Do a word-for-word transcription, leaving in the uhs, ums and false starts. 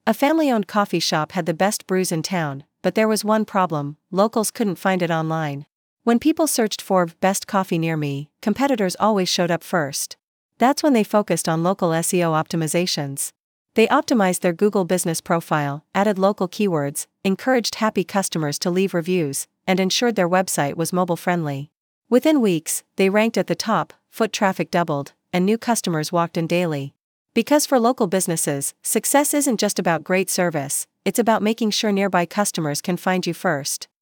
A family-owned coffee shop had the best brews in town, but there was one problem: locals couldn't find it online. When people searched for best coffee near me, competitors always showed up first. That's when they focused on local S E O optimizations. They optimized their Google business profile, added local keywords, encouraged happy customers to leave reviews, and ensured their website was mobile-friendly. Within weeks, they ranked at the top, foot traffic doubled, and new customers walked in daily. Because for local businesses, success isn't just about great service, it's about making sure nearby customers can find you first.